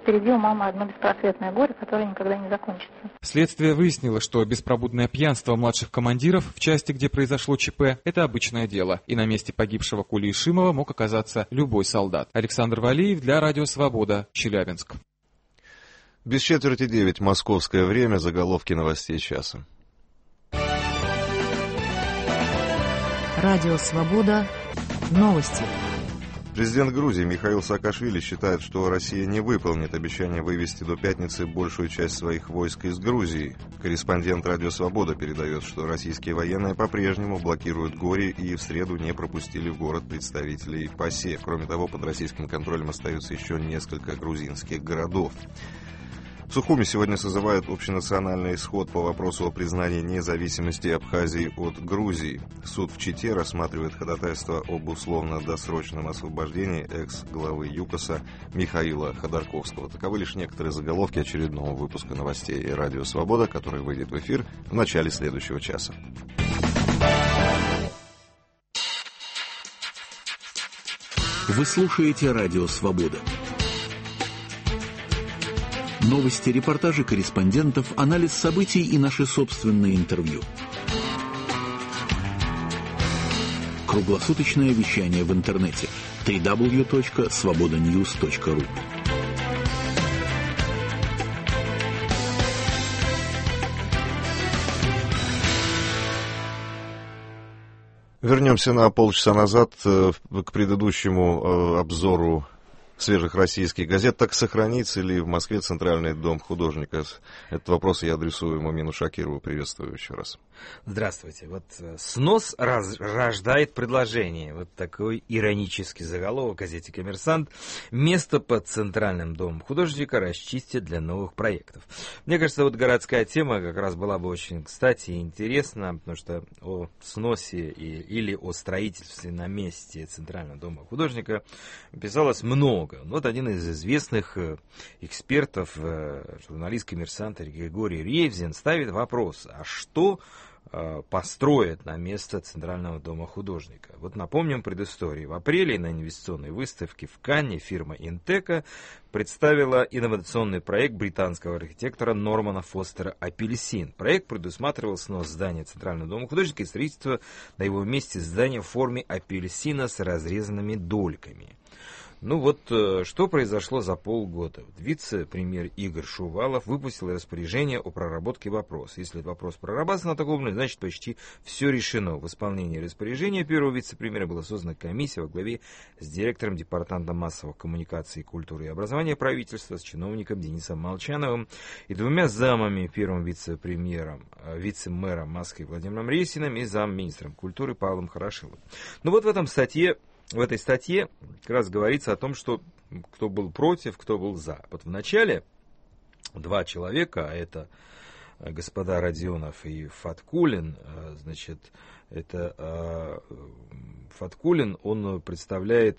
D: впереди у мамы одно беспросветное горе, которое никогда не закончится.
C: Следствие выяснило, что беспробудное пьянство младших командиров в части, где произошло ЧП, это обычное дело, и на месте погибшего Коли Ишимова мог оказаться любой солдат. Александр Валиев для Радио Свобода, Челябинск.
A: Без четверти девять московское время, заголовки новостей часа.
E: Радио Свобода, новости.
A: Президент Грузии Михаил Саакашвили считает, что Россия не выполнит обещание вывести до пятницы большую часть своих войск из Грузии. Корреспондент Радио Свобода передает, что российские военные по-прежнему блокируют Гори и в среду не пропустили в город представителей ПАСЕ. Кроме того, под российским контролем остаются еще несколько грузинских городов. В Сухуми сегодня созывают общенациональный исход по вопросу о признании независимости Абхазии от Грузии. Суд в Чите рассматривает ходатайство об условно-досрочном освобождении экс-главы ЮКОСа Михаила Ходорковского. Таковы лишь некоторые заголовки очередного выпуска новостей Радио Свобода, который выйдет в эфир в начале следующего часа.
B: Вы слушаете Радио Свобода. Новости, репортажи корреспондентов, анализ событий и наши собственные интервью. Круглосуточное вещание в интернете дабл ю дабл ю дабл ю точка свобода ньюс точка ру.
A: Вернемся на полчаса назад к предыдущему обзору свежих российских газет. Так сохранится ли в Москве Центральный дом художника? Этот вопрос я адресую Мумину Шакирову. Приветствую еще раз.
F: Здравствуйте. Вот снос раз, рождает предложение. Вот такой иронический заголовок в газете «Коммерсант». Место под Центральным домом художника расчистят для новых проектов. Мне кажется, вот городская тема как раз была бы очень кстати и интересна, потому что о сносе и, или о строительстве на месте Центрального дома художника писалось много. Вот один из известных экспертов, журналист «Коммерсанта» Григорий Ревзин ставит вопрос, а что построят на место Центрального дома художника? Вот напомним предысторию. В апреле на инвестиционной выставке в Канне фирма Интека представила инновационный проект британского архитектора Нормана Фостера «Апельсин». Проект предусматривал снос здания Центрального дома художника и строительство на его месте здания в форме апельсина с разрезанными дольками. Ну вот, что произошло за полгода? Вице-премьер Игорь Шувалов выпустил распоряжение о проработке вопроса. Если этот вопрос прорабатывается на таком уровне, значит почти все решено. В исполнении распоряжения первого вице-премьера была создана комиссия во главе с директором Департамента массовых коммуникаций, культуры и образования правительства, с чиновником Денисом Молчановым и двумя замами, первым вице-премьером, вице-мэром Москвы Владимиром Ресиным и замминистром культуры Павлом Хорошиловым. Ну вот в этом статье В этой статье как раз говорится о том, что кто был против, кто был за. Вот в начале два человека, а это господа Родионов и Фаткуллин, значит, это Фаткуллин, он представляет,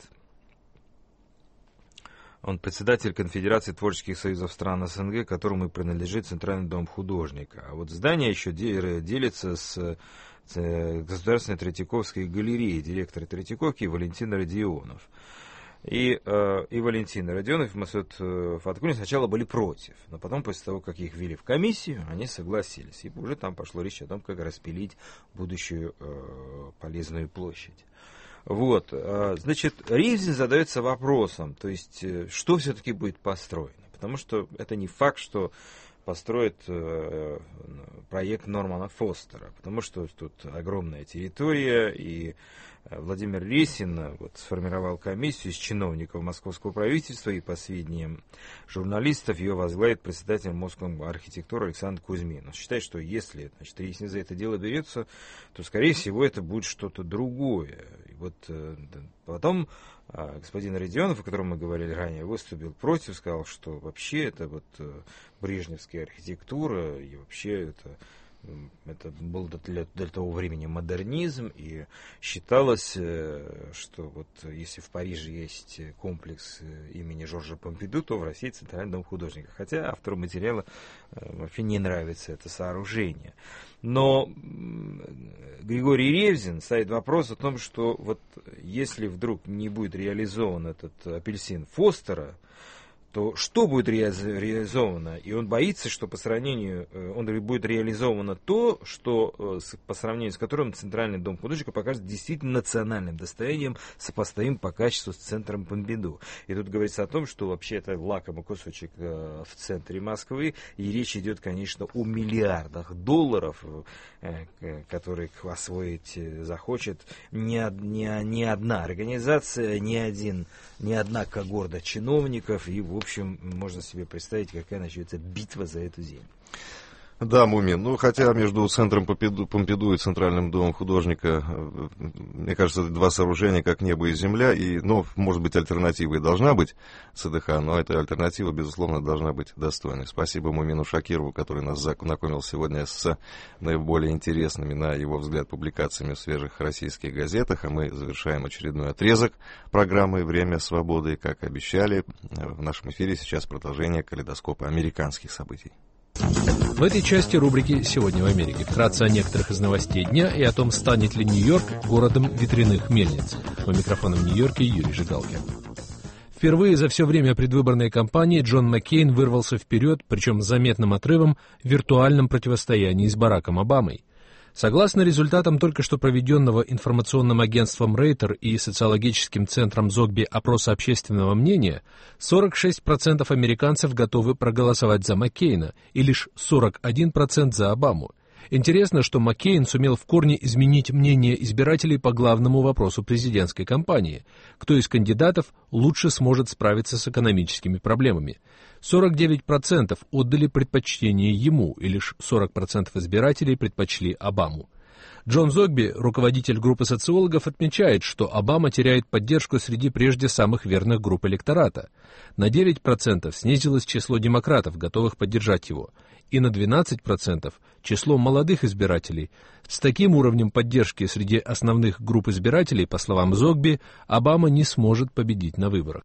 F: он председатель Конфедерации творческих союзов стран СНГ, которому и принадлежит Центральный дом художника. А вот здание еще делится с Государственной Третьяковской галереи, директор Третьяковки Валентин Родионов. И, э, и Валентин Родионов и Масуд Фаткуллин сначала были против, но потом, после того, как их ввели в комиссию, они согласились. И уже там пошло речь о том, как распилить будущую э, полезную площадь. Вот, э, значит, Ревзин задается вопросом, то есть, э, что все-таки будет построено. Потому что это не факт, что построит э, проект Нормана Фостера, потому что тут огромная территория, и Владимир Ресин вот, сформировал комиссию из чиновников московского правительства, и по сведениям журналистов ее возглавит председатель Московской архитектуры Александр Кузьмин. Он считает, что если значит, Ресин за это дело берется, то, скорее всего, это будет что-то другое. И вот э, потом господин Родионов, о котором мы говорили ранее, выступил против, сказал, что вообще это вот брежневская архитектура, и вообще это, это был для, для того времени модернизм, и считалось, что вот если в Париже есть комплекс имени Жоржа Помпиду, то в России Центральный дом художника. Хотя автору материала вообще не нравится это сооружение. Но Григорий Ревзин ставит вопрос о том, что вот если вдруг не будет реализован этот апельсин Фостера, то что будет ре- реализовано? И он боится, что по сравнению, он будет реализовано то, что по сравнению с которым Центральный дом художника покажется действительно национальным достоянием, сопоставим по качеству с центром Помпиду. И тут говорится о том, что вообще это лакомый кусочек в центре Москвы, и речь идет, конечно, о миллиардах долларов, которые освоить захочет ни, ни, ни одна организация, ни, один, ни одна когорта чиновников, и, в общем, можно себе представить, какая начнется битва за эту землю.
A: Да, Мумин, ну хотя между центром Помпиду, Помпиду и Центральным домом художника, мне кажется, два сооружения как небо и земля, и, ну, может быть, альтернатива и должна быть ЦДХ, но эта альтернатива, безусловно, должна быть достойной. Спасибо Мумину Шакирову, который нас знакомил сегодня с наиболее интересными, на его взгляд, публикациями в свежих российских газетах, а мы завершаем очередной отрезок программы «Время свободы», и, как обещали, в нашем эфире сейчас продолжение калейдоскопа американских событий.
G: В этой части рубрики «Сегодня в Америке» вкратце о некоторых из новостей дня и о том, станет ли Нью-Йорк городом ветряных мельниц. У микрофона в Нью-Йорке Юрий Жигалкин. Впервые за все время предвыборной кампании Джон Маккейн вырвался вперед, причем с заметным отрывом, в виртуальном противостоянии с Бараком Обамой. Согласно результатам только что проведенного информационным агентством Рейтер и социологическим центром Зогби опроса общественного мнения, сорок шесть процентов американцев готовы проголосовать за Маккейна и лишь сорок один процент за Обаму. Интересно, что Маккейн сумел в корне изменить мнение избирателей по главному вопросу президентской кампании: кто из кандидатов лучше сможет справиться с экономическими проблемами. сорок девять процентов отдали предпочтение ему, и лишь сорок процентов избирателей предпочли Обаму. Джон Зогби, руководитель группы социологов, отмечает, что Обама теряет поддержку среди прежде самых верных групп электората. На девять процентов снизилось число демократов, готовых поддержать его, и на двенадцать процентов число молодых избирателей. С таким уровнем поддержки среди основных групп избирателей, по словам Зогби, Обама не сможет победить на выборах.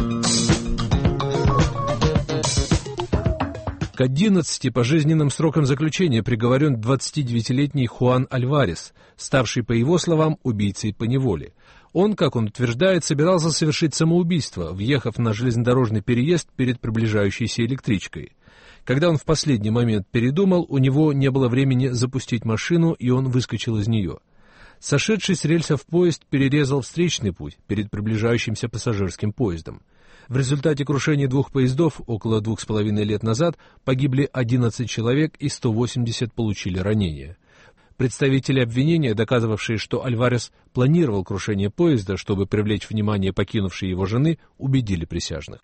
G: К одиннадцати пожизненным срокам заключения приговорен двадцатидевятилетний Хуан Альварес, ставший, по его словам, убийцей по неволе. Он, как он утверждает, собирался совершить самоубийство, въехав на железнодорожный переезд перед приближающейся электричкой. Когда он в последний момент передумал, у него не было времени запустить машину, и он выскочил из нее. Сошедший с рельсов поезд перерезал встречный путь перед приближающимся пассажирским поездом. В результате крушения двух поездов около двух с половиной лет назад погибли одиннадцать человек и сто восемьдесят получили ранения. Представители обвинения, доказывавшие, что Альварес планировал крушение поезда, чтобы привлечь внимание покинувшей его жены, убедили присяжных.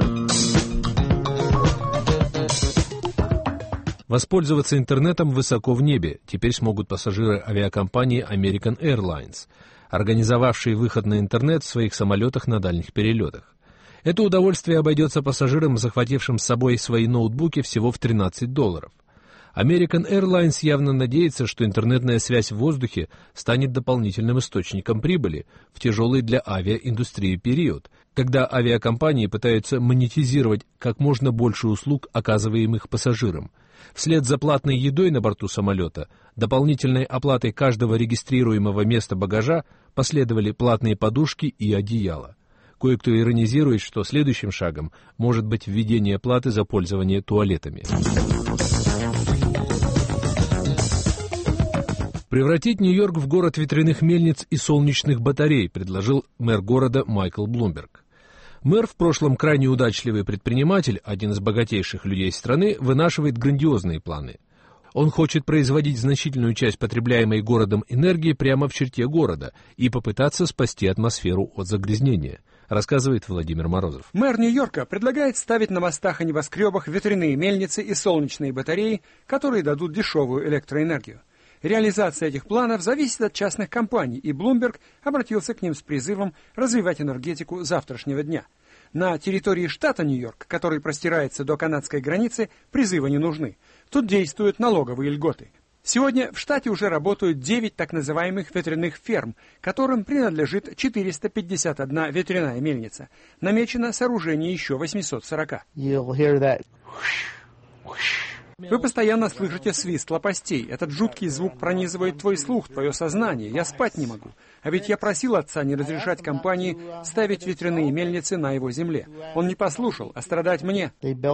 G: Воспользоваться интернетом высоко в небе теперь смогут пассажиры авиакомпании American Airlines, организовавшие выход на интернет в своих самолетах на дальних перелетах. Это удовольствие обойдется пассажирам, захватившим с собой свои ноутбуки, всего в тринадцать долларов. American Airlines явно надеется, что интернетная связь в воздухе станет дополнительным источником прибыли в тяжелый для авиаиндустрии период, когда авиакомпании пытаются монетизировать как можно больше услуг, оказываемых пассажирам. Вслед за платной едой на борту самолета, дополнительной оплатой каждого регистрируемого места багажа последовали платные подушки и одеяла. Кое-кто иронизирует, что следующим шагом может быть введение платы за пользование туалетами. Превратить Нью-Йорк в город ветряных мельниц и солнечных батарей предложил мэр города Майкл Блумберг. Мэр, в прошлом крайне удачливый предприниматель, один из богатейших людей страны, вынашивает грандиозные планы. Он хочет производить значительную часть потребляемой городом энергии прямо в черте города и попытаться спасти атмосферу от загрязнения, рассказывает Владимир Морозов.
H: Мэр Нью-Йорка предлагает ставить на мостах и небоскребах ветряные мельницы и солнечные батареи, которые дадут дешевую электроэнергию. Реализация этих планов зависит от частных компаний, и Блумберг обратился к ним с призывом развивать энергетику завтрашнего дня. На территории штата Нью-Йорк, который простирается до канадской границы, призывы не нужны. Тут действуют налоговые льготы. Сегодня в штате уже работают девять так называемых ветряных ферм, которым принадлежит четыреста пятьдесят одна ветряная мельница. Намечено сооружение еще восемьсот сорок. Вы постоянно слышите свист лопастей. Этот жуткий звук пронизывает твой слух, твое сознание. Я спать не могу. А ведь я просил отца не разрешать компании ставить ветряные мельницы на его земле. Он не послушал, а страдать мне.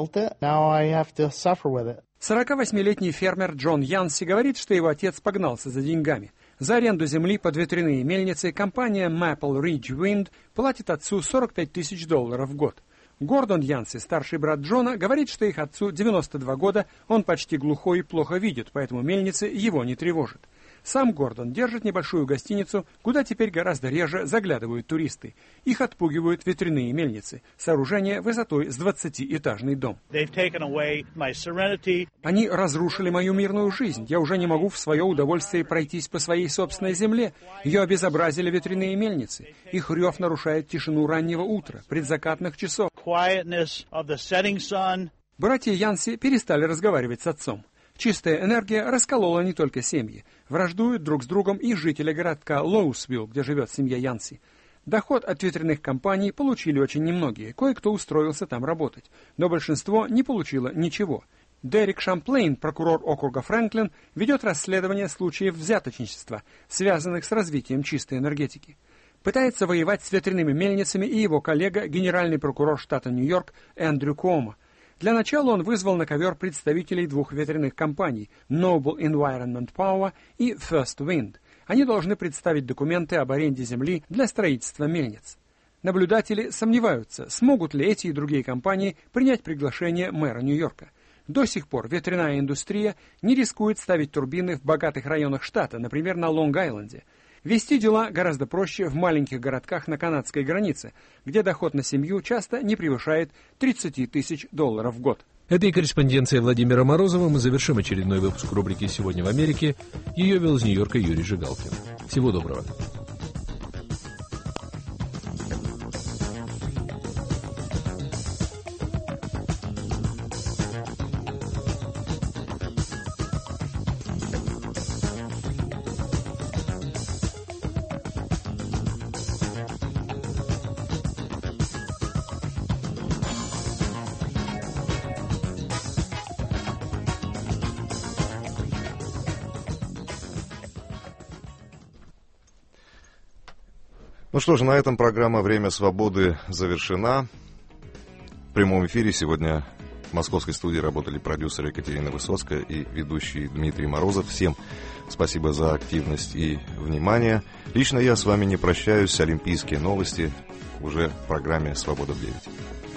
H: сорокавосьмилетний фермер Джон Янси говорит, что его отец погнался за деньгами. За аренду земли под ветряные мельницы компания Maple Ridge Wind платит отцу сорок пять тысяч долларов в год. Гордон Янси, старший брат Джона, говорит, что их отцу девяносто два года, он почти глухой и плохо видит, поэтому мельницы его не тревожат. Сам Гордон держит небольшую гостиницу, куда теперь гораздо реже заглядывают туристы. Их отпугивают ветряные мельницы, сооружение высотой с двадцатиэтажный дом. Они разрушили мою мирную жизнь. Я уже не могу в свое удовольствие пройтись по своей собственной земле. Ее обезобразили ветряные мельницы. Их рев нарушает тишину раннего утра, предзакатных часов. Братья Янси перестали разговаривать с отцом. Чистая энергия расколола не только семьи. Враждуют друг с другом и жители городка Лоусвилл, где живет семья Янси. Доход от ветряных компаний получили очень немногие. Кое-кто устроился там работать. Но большинство не получило ничего. Дерек Шамплейн, прокурор округа Фрэнклин, ведет расследование случаев взяточничества, связанных с развитием чистой энергетики. Пытается воевать с ветряными мельницами и его коллега, генеральный прокурор штата Нью-Йорк Эндрю Куомо. Для начала он вызвал на ковер представителей двух ветряных компаний Noble Environment Power и First Wind. Они должны представить документы об аренде земли для строительства мельниц. Наблюдатели сомневаются, смогут ли эти и другие компании принять приглашение мэра Нью-Йорка. До сих пор ветряная индустрия не рискует ставить турбины в богатых районах штата, например, на Лонг-Айленде. Вести дела гораздо проще в маленьких городках на канадской границе, где доход на семью часто не превышает тридцать тысяч долларов в год.
G: Этой корреспонденцией Владимира Морозова мы завершим очередной выпуск рубрики «Сегодня в Америке». Ее вел из Нью-Йорка Юрий Жигалкин. Всего доброго.
A: Ну что ж, на этом программа «Время свободы» завершена. В прямом эфире сегодня в московской студии работали продюсер Екатерина Высоцкая и ведущий Дмитрий Морозов. Всем спасибо за активность и внимание. Лично я с вами не прощаюсь. Олимпийские новости уже в программе «Свобода в девять».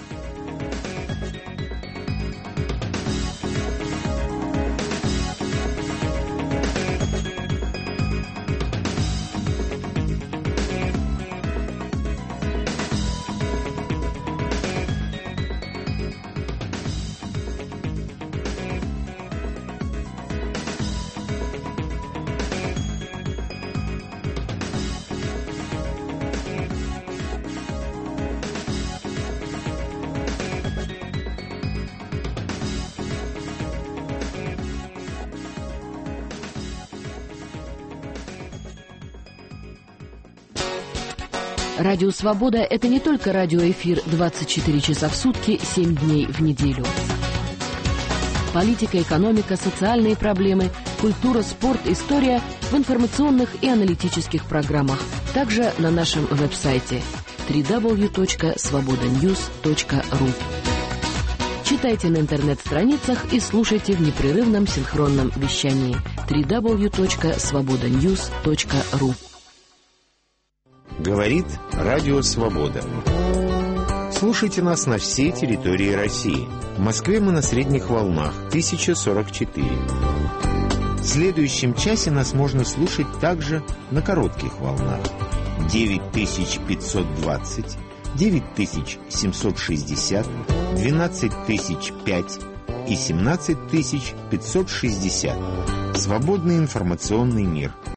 Y: Радио «Свобода» — это не только радиоэфир двадцать четыре часа в сутки, семь дней в неделю. Политика, экономика, социальные проблемы, культура, спорт, история в информационных и аналитических программах. Также на нашем веб-сайте дабл ю дабл ю дабл ю точка свобода ньюс точка ру. Читайте на интернет-страницах и слушайте в непрерывном синхронном вещании дабл ю дабл ю дабл ю точка свобода ньюс точка ру.
I: Говорит Радио Свобода. Слушайте нас на всей территории России. В Москве мы на средних волнах тысяча сорок четыре. В следующем часе нас можно слушать также на коротких волнах девять тысяч пятьсот двадцать, девять тысяч семьсот шестьдесят, двенадцать тысяч пять и семнадцать тысяч пятьсот шестьдесят. Свободный информационный мир.